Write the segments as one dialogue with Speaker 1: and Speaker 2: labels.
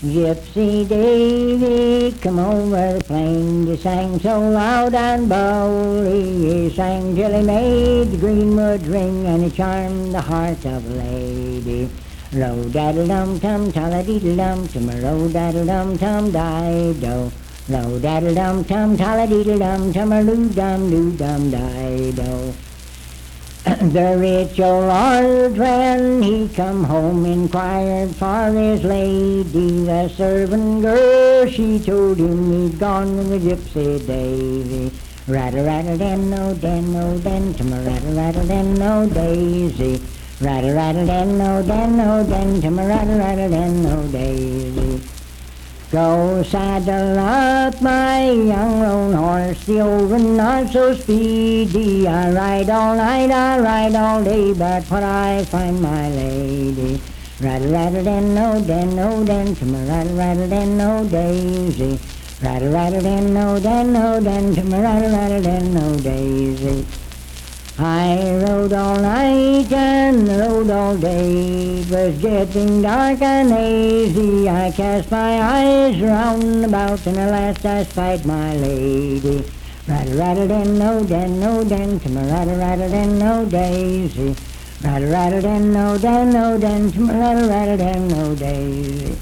Speaker 1: Gypsy Davy, come over the plain. You sang so loud and boldly, you sang till he made the greenwood ring, and he charmed the heart of a lady. Ro-daddle-dum-tum, talla-deedle-dum-tum, ro-daddle-dum-tum, di-do. Ro-daddle-dum-tum, talla-deedle-dum-tum, loo-dum, di-do. The rich old lord, when he come home, inquired for his lady. The servant girl, she told him he'd gone with the Gypsy Davy. Rattle-rattle-den-o-den-o-den, tum-a-rattle-rattle-den-o-daisy. Rattle-rattle-den-o-den-o-den, tum-a-rattle-rattle-den-o-daisy. Go saddle up my young roan horse, the old one not so speedy. I ride all night, I ride all day, but when I find my lady, rattle-rattle-den-o-den-o-den, tum-a-rattle-rattle-den-o-daisy. Rattle-rattle-den-o-den-o-den, tum-a-rattle-rattle-den-o-daisy. I rode all night and rode all day. It was getting dark and hazy. I cast my eyes round about, and at last I spied my lady. Rattle-rattle-den-o-den-o-den, tum-a-rattle-rattle-den-o-daisy. Rattle-rattle-den-o-den-o-den, tum-a-rattle-rattle-den-o-daisy.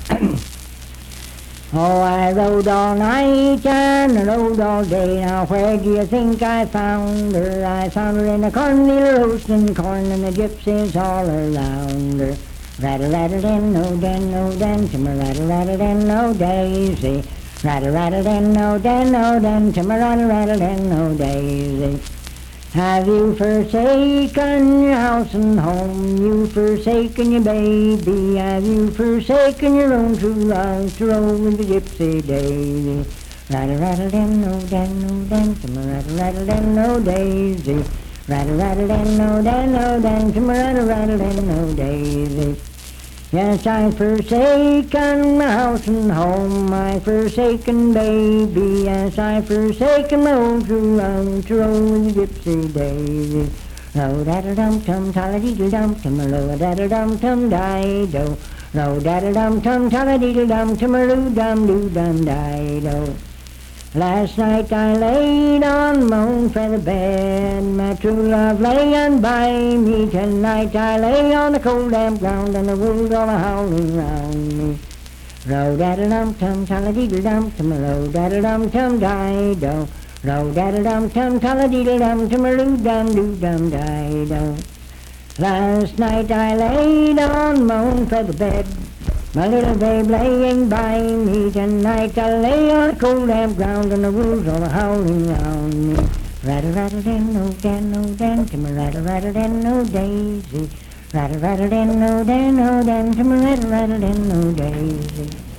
Speaker 1: Oh, I rode all night and rode all day. Now where do you think I found her? I found her in a cornfield roasting corn, and the gypsies all around her. Rattle-rattle-den-o-den-o-den, tum-a-rattle-rattle-den-o-daisy. Rattle-rattle-den-o-den-o-den, tum-a-rattle-rattle-den-o-daisy. Have you forsaken your house and home? You forsaken your baby? Have you forsaken your own true love to roll with the Gypsy Davy? Rattle-rattle-den-o-den-o-den, tum-a-rattle-rattle-den-o-daisy. Rattle-rattle-den-o-den-o-den, tum-a-rattle-rattle-den-o-daisy. Yes, I've forsaken my house and home, I've forsaken baby. Yes, I've forsaken my old true love to roll with the Gypsy Davy. Ro-daddle-dum-tum, talla-deedle-dum-tum, ro-daddle-dum-tum, di-do. Ro-daddle-dum-tum, talla-deedle-dum-tum, ro-dum, di-do. Last night I laid on my own feather bed, my true love laying by me. Tonight I lay on the cold damp ground, and the wolves all a-howling round me. Ro-daddle-dum-tum, talla-deedle-dum-tum, ro-daddle-dum-tum, di-do. Ro-daddle-dum-tum, talla-deedle-dum-tum, ro-dum, di-do. Last night I laid on my own feather bed, my little babe laying by me. Tonight I lay on the cold damp ground, and the wolves all a-howling round me. Rattle-rattle-den-o-den-o-den, tum-a-rattle-rattle-den-o-daisy. Rattle-rattle-den-o-den-o-den, tum-a-rattle-rattle-den-o-daisy.